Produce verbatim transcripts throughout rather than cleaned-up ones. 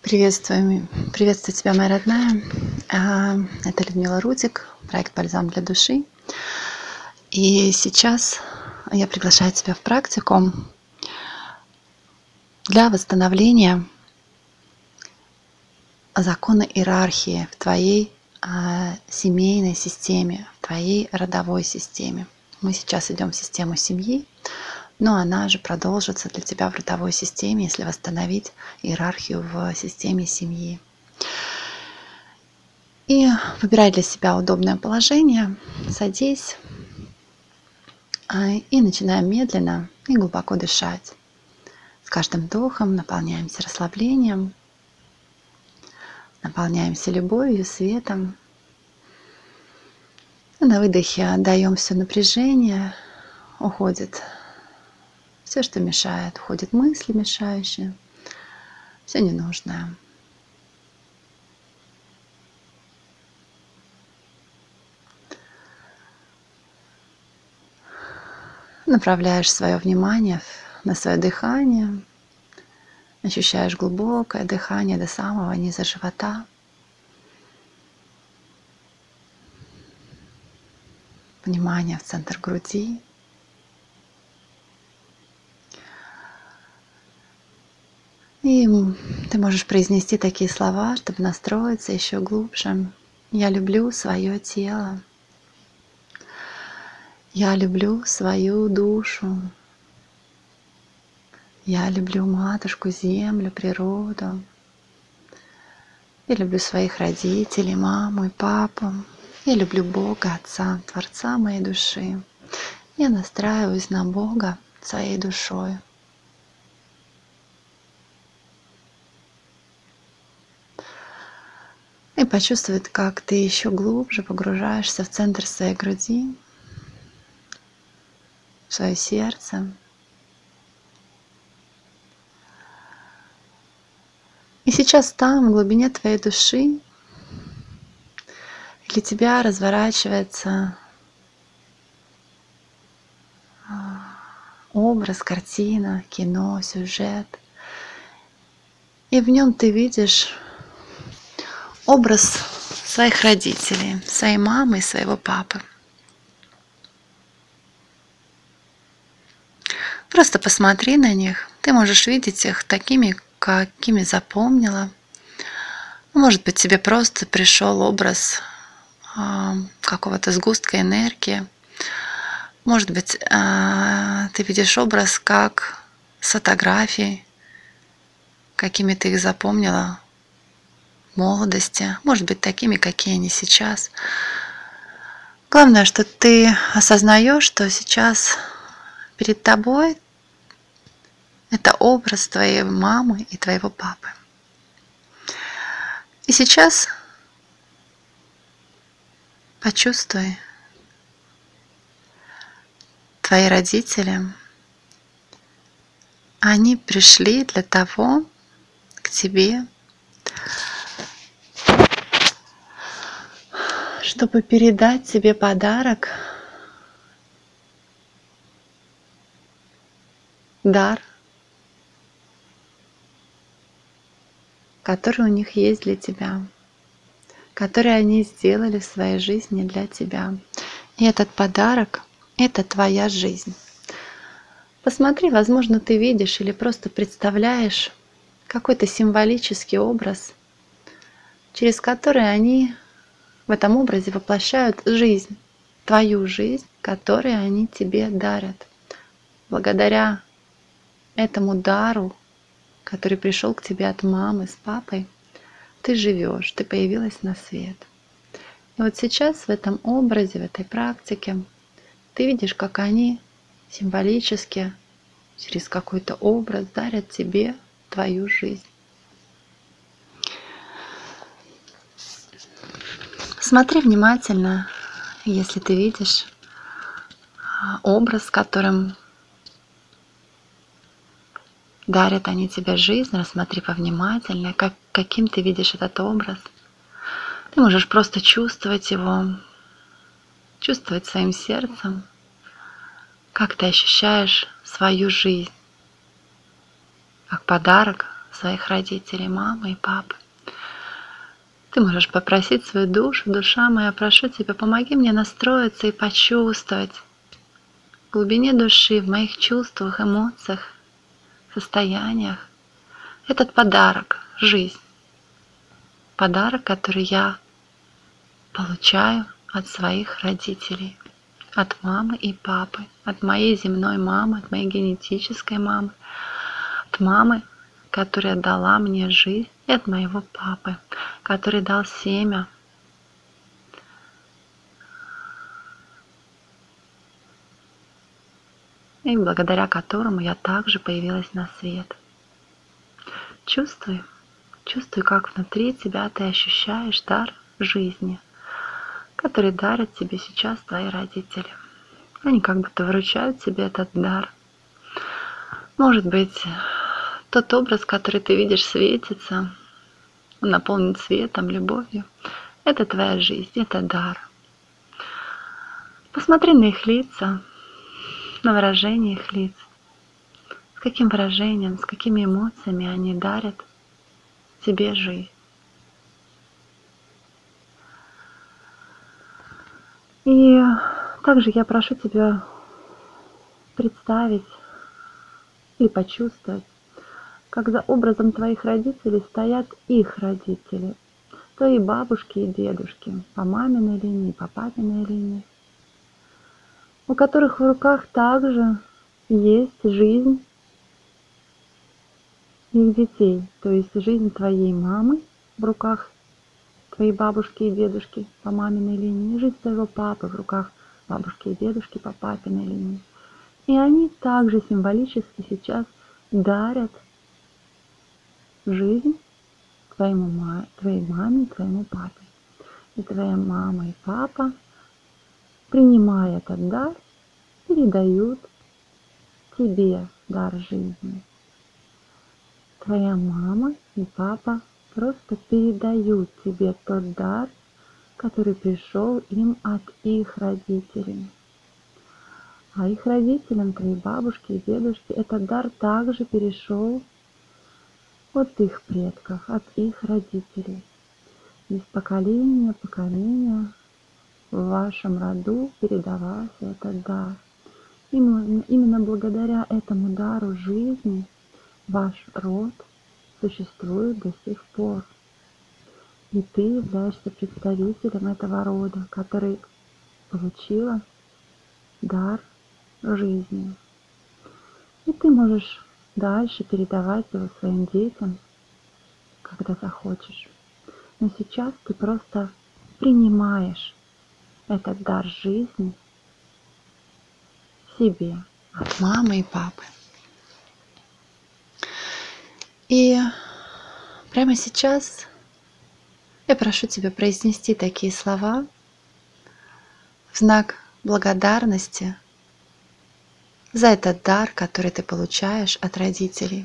Приветствую, приветствую тебя, моя родная. А, Это Людмила Рудик, проект «Бальзам для души». И сейчас я приглашаю тебя в практику для восстановления закона иерархии в твоей а, семейной системе, в твоей родовой системе. Мы сейчас идем в систему семьи, но она же продолжится для тебя в родовой системе, если восстановить иерархию в системе семьи. И выбирай для себя удобное положение, садись и начинаем медленно и глубоко дышать. С каждым вдохом наполняемся расслаблением, наполняемся любовью, светом. И на выдохе отдаем все напряжение, уходит все, что мешает, уходят мысли мешающие, все ненужное. Направляешь свое внимание на свое дыхание, ощущаешь глубокое дыхание до самого низа живота. Внимание в центр груди. И ты можешь произнести такие слова, чтобы настроиться еще глубже. Я люблю свое тело. Я люблю свою душу. Я люблю матушку, землю, природу. Я люблю своих родителей, маму и папу. Я люблю Бога, Отца, Творца моей души. Я настраиваюсь на Бога своей душой. И почувствуй, как ты еще глубже погружаешься в центр своей груди, в свое сердце. И сейчас там, в глубине твоей души, для тебя разворачивается образ, картина, кино, сюжет. И в нем ты видишь образ своих родителей, своей мамы и своего папы. Просто посмотри на них. Ты можешь видеть их такими, какими запомнила. Может быть, тебе просто пришел образ э, какого-то сгустка энергии. Может быть, э, ты видишь образ как с фотографий, какими ты их запомнила в молодости. Может быть, такими, какие они сейчас. Главное, что ты осознаешь, что сейчас перед тобой это образ твоей мамы и твоего папы. И сейчас почувствуй, твои родители, они пришли для того, к тебе, чтобы передать тебе подарок, дар, который у них есть для тебя, который они сделали в своей жизни для тебя. И этот подарок — это твоя жизнь. Посмотри, возможно, ты видишь или просто представляешь какой-то символический образ, через который они в этом образе воплощают жизнь, твою жизнь, которую они тебе дарят. Благодаря этому дару, который пришел к тебе от мамы с папой, ты живешь, ты появилась на свет. И вот сейчас в этом образе, в этой практике ты видишь, как они символически через какой-то образ дарят тебе твою жизнь. Смотри внимательно, если ты видишь образ, с которым дарят они тебе жизнь, рассмотри повнимательнее, как, каким ты видишь этот образ. Ты можешь просто чувствовать его, чувствовать своим сердцем, как ты ощущаешь свою жизнь, как подарок своих родителей, мамы и папы. Ты можешь попросить свою душу: душа моя, прошу тебя, помоги мне настроиться и почувствовать в глубине души, в моих чувствах, эмоциях, состояниях этот подарок — жизнь. Подарок, который я получаю от своих родителей, от мамы и папы, от моей земной мамы, от моей генетической мамы, от мамы, которая дала мне жизнь, и от моего папы, который дал семя, и благодаря которому я также появилась на свет. Чувствуй, чувствуй, как внутри тебя ты ощущаешь дар жизни, который дарят тебе сейчас твои родители. Они как будто вручают тебе этот дар. Может быть, тот образ, который ты видишь, светится, он наполнен светом, любовью. Это твоя жизнь, это дар. Посмотри на их лица, на выражение их лиц. С каким выражением, с какими эмоциями они дарят тебе жизнь. И также я прошу тебя представить или почувствовать, как за образом твоих родителей стоят их родители, твои бабушки и дедушки по маминой линии, по папиной линии, у которых в руках также есть жизнь их детей, то есть жизнь твоей мамы в руках твоей бабушки и дедушки по маминой линии, и жизнь твоего папы в руках бабушки и дедушки по папиной линии. И они также символически сейчас дарят жизнь твоему, твоей маме, твоему папе. И твоя мама и папа, принимая этот дар, передают тебе дар жизни. Твоя мама и папа просто передают тебе тот дар, который пришел им от их родителей. А их родителям, твои бабушки и дедушки, этот дар также перешел от их предков, от их родителей. Из поколения в поколение в вашем роду передавался этот дар. Именно, именно благодаря этому дару жизни ваш род существует до сих пор. И ты являешься представителем этого рода, который получила дар жизни. И ты можешь дальше передавать его своим детям, когда захочешь. Но сейчас ты просто принимаешь этот дар жизни себе от мамы и папы. И прямо сейчас я прошу тебя произнести такие слова в знак благодарности за этот дар, который ты получаешь от родителей.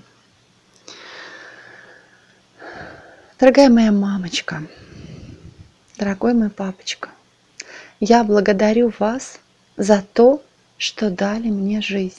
Дорогая моя мамочка, дорогой мой папочка, я благодарю вас за то, что дали мне жизнь.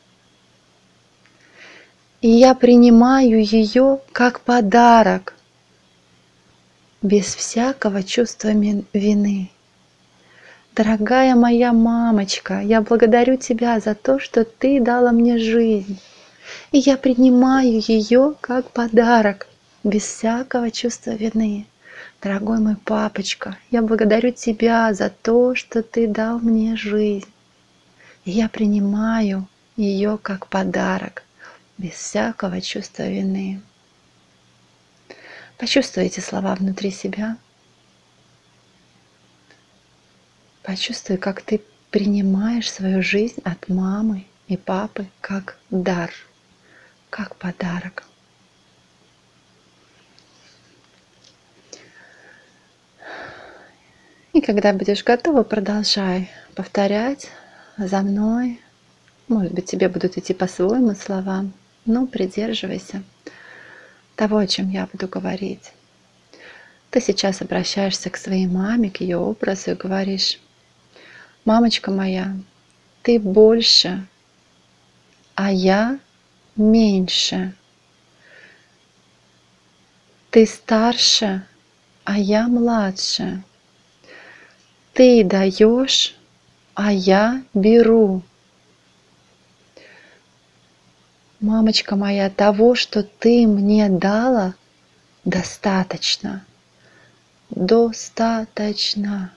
И я принимаю ее как подарок, без всякого чувства вины. Дорогая моя мамочка, я благодарю тебя за то, что ты дала мне жизнь. И я принимаю ее как подарок, без всякого чувства вины. Дорогой мой папочка, я благодарю тебя за то, что ты дал мне жизнь. И я принимаю ее как подарок, без всякого чувства вины. Почувствуй эти слова внутри себя. Почувствуй, как ты принимаешь свою жизнь от мамы и папы как дар, как подарок. И когда будешь готова, продолжай повторять за мной. Может быть, тебе будут идти по-своему слова, но придерживайся того, о чем я буду говорить. Ты сейчас обращаешься к своей маме, к ее образу и говоришь: мамочка моя, ты больше, а я меньше. Ты старше, а я младше. Ты даешь, а я беру. Мамочка моя, того, что ты мне дала, достаточно. Достаточно.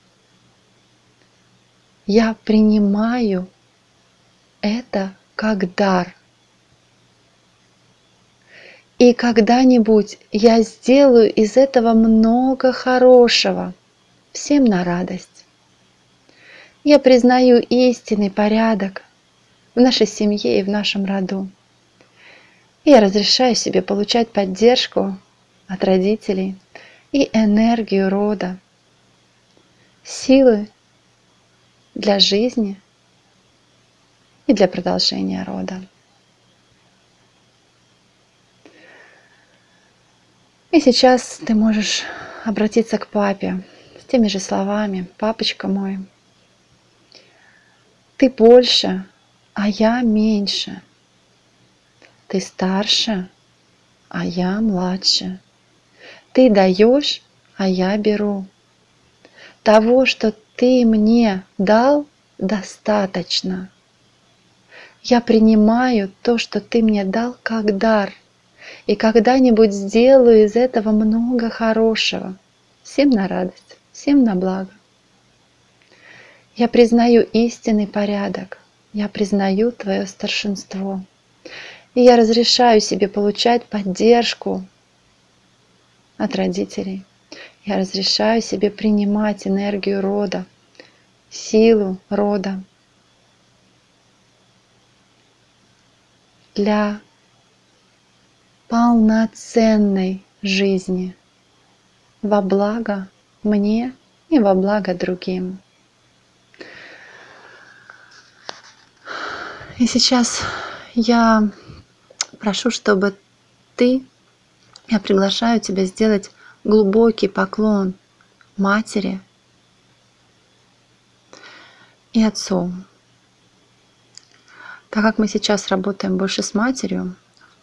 Я принимаю это как дар. И когда-нибудь я сделаю из этого много хорошего, всем на радость. Я признаю истинный порядок в нашей семье и в нашем роду. И я разрешаю себе получать поддержку от родителей и энергию рода, силы для жизни и для продолжения рода. И сейчас ты можешь обратиться к папе с теми же словами: папочка мой, ты больше, а я меньше. Ты старше, а я младше. Ты даешь, а я беру. Того, что ты мне дал, достаточно. Я принимаю то, что ты мне дал, как дар. И когда-нибудь сделаю из этого много хорошего. Всем на радость, всем на благо. Я признаю истинный порядок. Я признаю твое старшинство. И я разрешаю себе получать поддержку от родителей. Я разрешаю себе принимать энергию рода, силу рода для полноценной жизни во благо мне и во благо другим. И сейчас я прошу, чтобы ты, я приглашаю тебя сделать глубокий поклон матери и отцу. Так как мы сейчас работаем больше с матерью,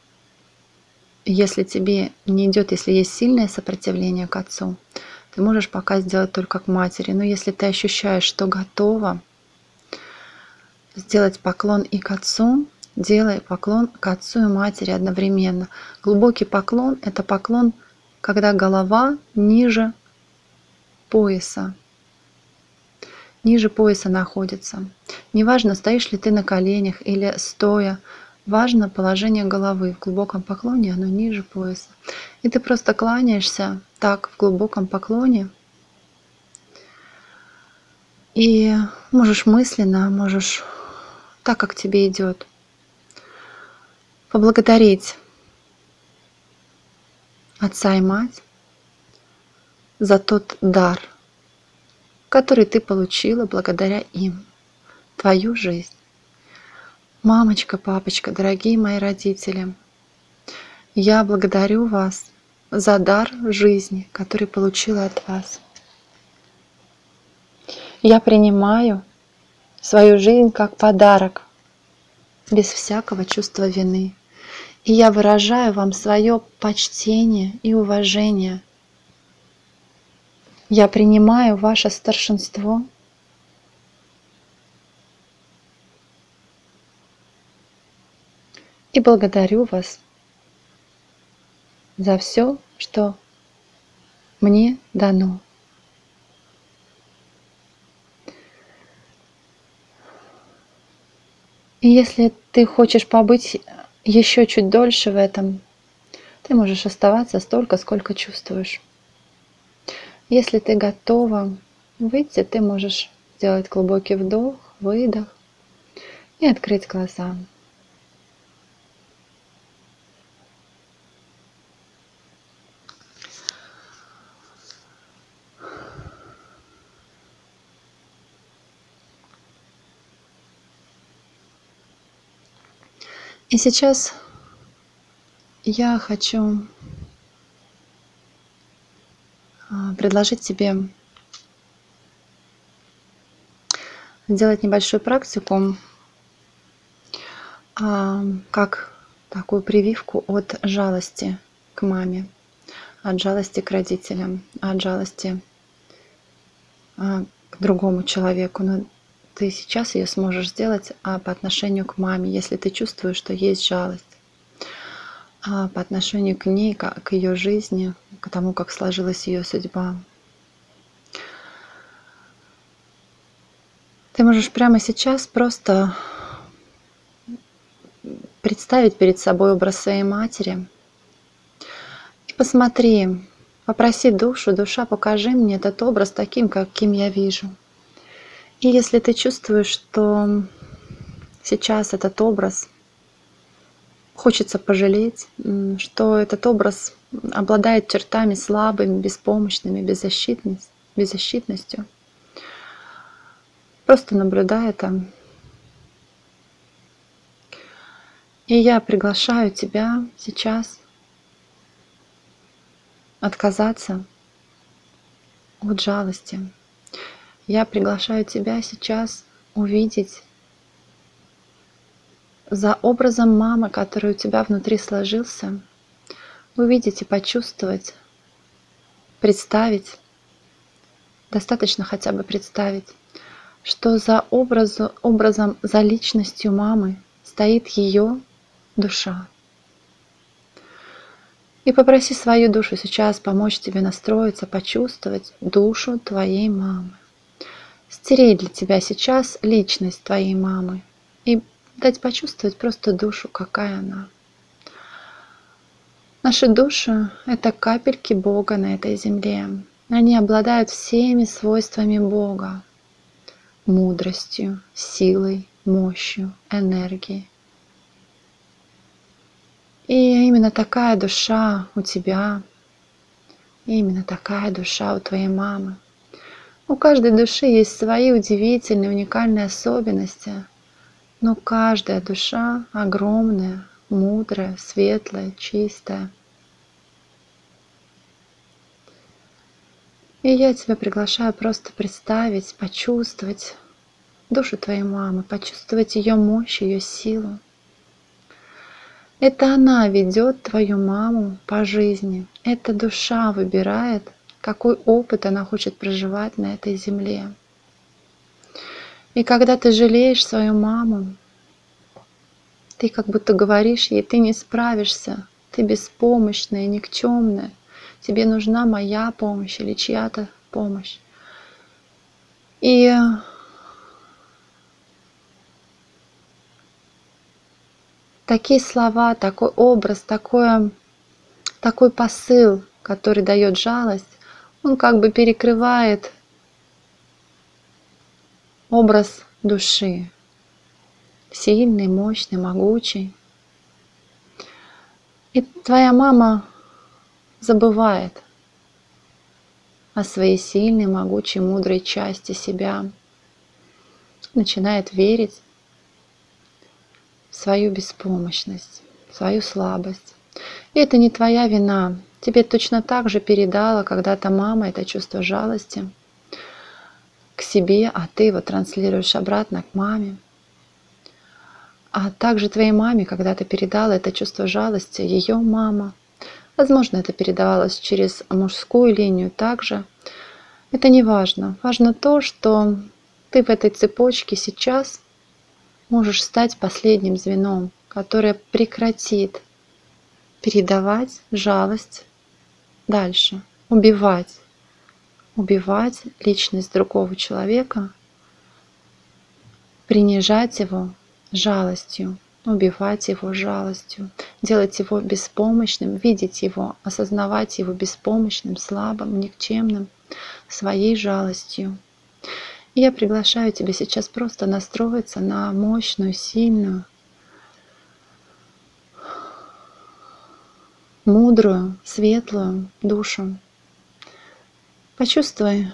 если тебе не идет, если есть сильное сопротивление к отцу, ты можешь пока сделать только к матери. Но если ты ощущаешь, что готова сделать поклон и к отцу, делай поклон к отцу и матери одновременно. Глубокий поклон – это поклон, когда голова ниже пояса. Ниже пояса находится. Неважно, стоишь ли ты на коленях или стоя, важно положение головы. В глубоком поклоне оно ниже пояса. И ты просто кланяешься так в глубоком поклоне. И можешь мысленно, можешь так, как тебе идет, поблагодарить отца и мать за тот дар, который ты получила благодаря им, твою жизнь. Мамочка, папочка, дорогие мои родители, я благодарю вас за дар жизни, который получила от вас. Я принимаю свою жизнь как подарок, без всякого чувства вины. И я выражаю вам свое почтение и уважение. Я принимаю ваше старшинство. И благодарю вас за все, что мне дано. И если ты хочешь побыть еще чуть дольше в этом, ты можешь оставаться столько, сколько чувствуешь. Если ты готова выйти, ты можешь сделать глубокий вдох, выдох и открыть глаза. И сейчас я хочу предложить тебе сделать небольшую практику, как такую прививку от жалости к маме. от жалости к родителям, от жалости а, к другому человеку. Но ты сейчас ее сможешь сделать а, по отношению к маме, если ты чувствуешь, что есть жалость. А по отношению к ней, к, к ее жизни, к тому, как сложилась ее судьба. Ты можешь прямо сейчас просто представить перед собой образ своей матери и посмотри, попроси душу: душа, покажи мне этот образ таким, каким я вижу. И если ты чувствуешь, что сейчас этот образ хочется пожалеть, что этот образ обладает чертами слабыми, беспомощными, беззащитностью, просто наблюдай это. И я приглашаю тебя сейчас отказаться от жалости. Я приглашаю тебя сейчас увидеть за образом мамы, который у тебя внутри сложился, увидеть и почувствовать, представить, достаточно хотя бы представить, что за образу, образом, за личностью мамы стоит ее душа. И попроси свою душу сейчас помочь тебе настроиться, почувствовать душу твоей мамы. Стереть для тебя сейчас личность твоей мамы и дать почувствовать просто душу, какая она. Наши души — это капельки Бога на этой земле. Они обладают всеми свойствами Бога: мудростью, силой, мощью, энергией. И именно такая душа у тебя, и именно такая душа у твоей мамы. У каждой души есть свои удивительные, уникальные особенности, но каждая душа огромная, мудрая, светлая, чистая. И я тебя приглашаю просто представить, почувствовать душу твоей мамы, почувствовать ее мощь, ее силу. Это она ведет твою маму по жизни. Эта душа выбирает, какой опыт она хочет проживать на этой земле. И когда ты жалеешь свою маму, ты как будто говоришь ей: ты не справишься, ты беспомощная, никчемная, тебе нужна моя помощь или чья-то помощь. И такие слова, такой образ, такое, такой посыл, который дает жалость, он как бы перекрывает образ души. Сильный, мощный, могучий. И твоя мама забывает о своей сильной, могучей, мудрой части себя, начинает верить в свою беспомощность, в свою слабость. И это не твоя вина. Тебе точно так же передала когда-то мама это чувство жалости к себе, а ты его транслируешь обратно к маме. А также твоей маме когда-то передала это чувство жалости ее мама. Возможно, это передавалось через мужскую линию также. Это не важно. Важно то, что ты в этой цепочке сейчас можешь стать последним звеном, которое прекратит передавать жалость дальше, убивать, убивать личность другого человека, принижать его жалостью, убивать его жалостью, делать его беспомощным, видеть его, осознавать его беспомощным, слабым, никчемным, своей жалостью. И я приглашаю тебя сейчас просто настроиться на мощную, сильную, мудрую, светлую душу. Почувствуй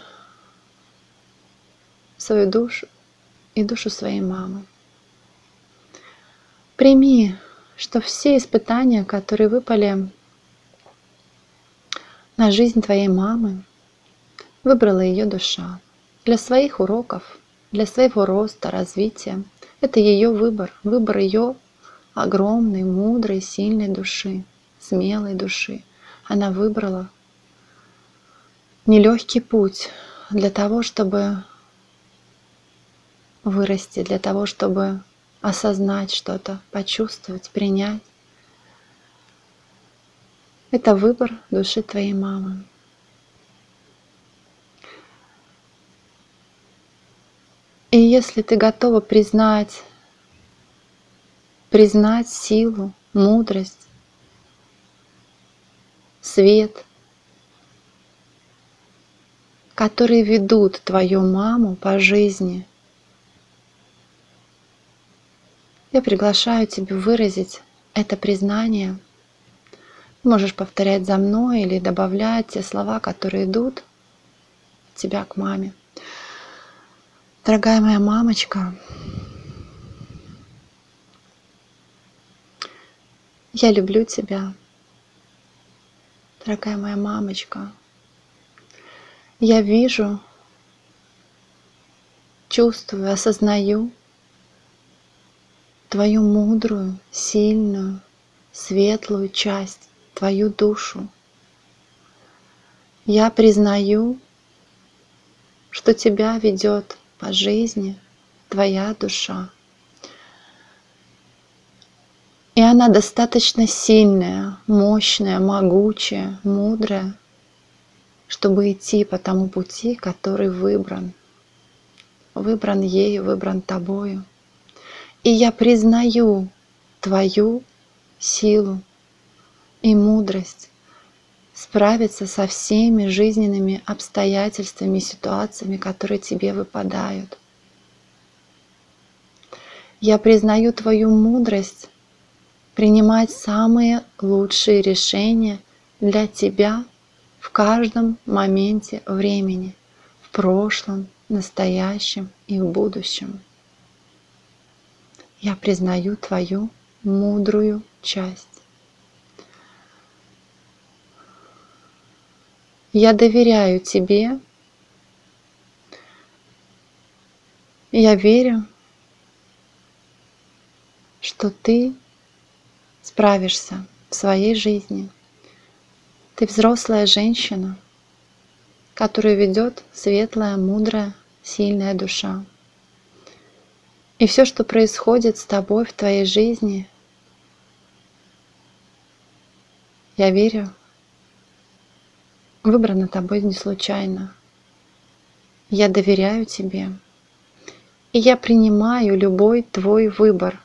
свою душу и душу своей мамы. Прими, что все испытания, которые выпали на жизнь твоей мамы, выбрала ее душа для своих уроков, для своего роста, развития. Это ее выбор, выбор ее огромной, мудрой, сильной души, смелой души. Она выбрала нелегкий путь для того, чтобы вырасти, для того, чтобы осознать что-то, почувствовать, принять. Это выбор души твоей мамы. И если ты готова признать, признать силу, мудрость, свет, которые ведут твою маму по жизни, я приглашаю тебя выразить это признание. Можешь повторять за мной или добавлять те слова, которые идут от тебя к маме. Дорогая моя мамочка, я люблю тебя. Дорогая моя мамочка, я вижу, чувствую, осознаю твою мудрую, сильную, светлую часть, твою душу. Я признаю, что тебя ведет по жизни твоя душа. И она достаточно сильная, мощная, могучая, мудрая, чтобы идти по тому пути, который выбран. Выбран ею, выбран тобою. И я признаю твою силу и мудрость справиться со всеми жизненными обстоятельствами и ситуациями, которые тебе выпадают. Я признаю твою мудрость принимать самые лучшие решения для тебя в каждом моменте времени, в прошлом, настоящем и в будущем. Я признаю твою мудрую часть. Я доверяю тебе. Я верю, что ты справишься в своей жизни. Ты взрослая женщина, которую ведет светлая, мудрая, сильная душа. И все, что происходит с тобой в твоей жизни, я верю, выбрано тобой не случайно. Я доверяю тебе. И я принимаю любой твой выбор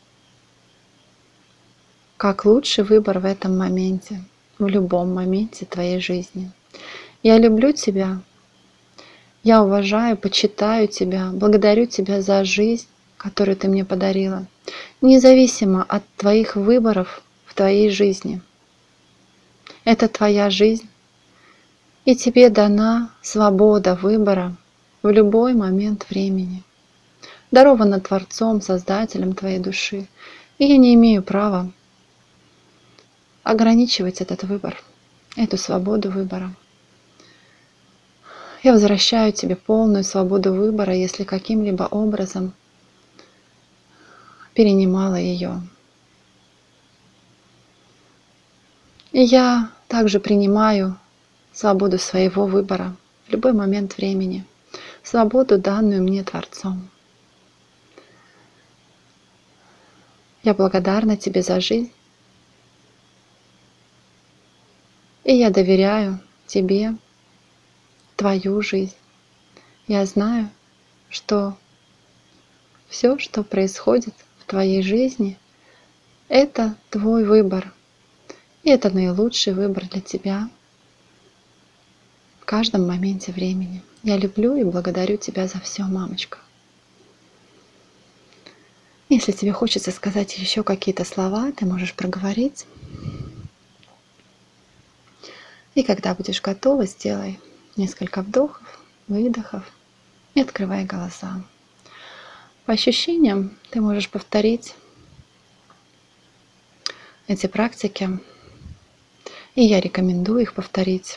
как лучший выбор в этом моменте, в любом моменте твоей жизни. Я люблю тебя. Я уважаю, почитаю тебя, благодарю тебя за жизнь, которую ты мне подарила, независимо от твоих выборов в твоей жизни. Это твоя жизнь, и тебе дана свобода выбора в любой момент времени. Дарована Творцом, Создателем твоей души, и я не имею права ограничивать этот выбор, эту свободу выбора. Я возвращаю тебе полную свободу выбора, если каким-либо образом перенимала ее. И я также принимаю свободу своего выбора в любой момент времени, свободу, данную мне Творцом. Я благодарна тебе за жизнь, и я доверяю тебе твою жизнь. Я знаю, что все, что происходит в твоей жизни, это твой выбор. И это наилучший выбор для тебя в каждом моменте времени. Я люблю и благодарю тебя за все, мамочка. Если тебе хочется сказать еще какие-то слова, ты можешь проговорить. И когда будешь готова, сделай несколько вдохов, выдохов и открывай глаза. По ощущениям ты можешь повторить эти практики, и я рекомендую их повторить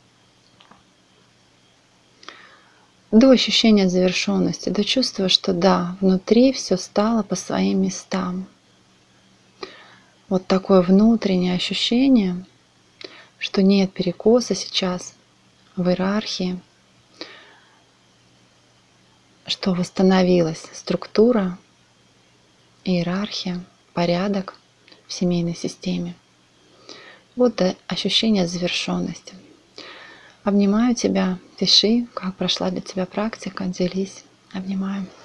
до ощущения завершенности, до чувства, что да, внутри все стало по своим местам. Вот такое внутреннее ощущение, что нет перекоса сейчас, в иерархии, что восстановилась структура, иерархия, порядок в семейной системе. Вот ощущение завершенности. Обнимаю тебя, пиши, как прошла для тебя практика, делись. Обнимаю.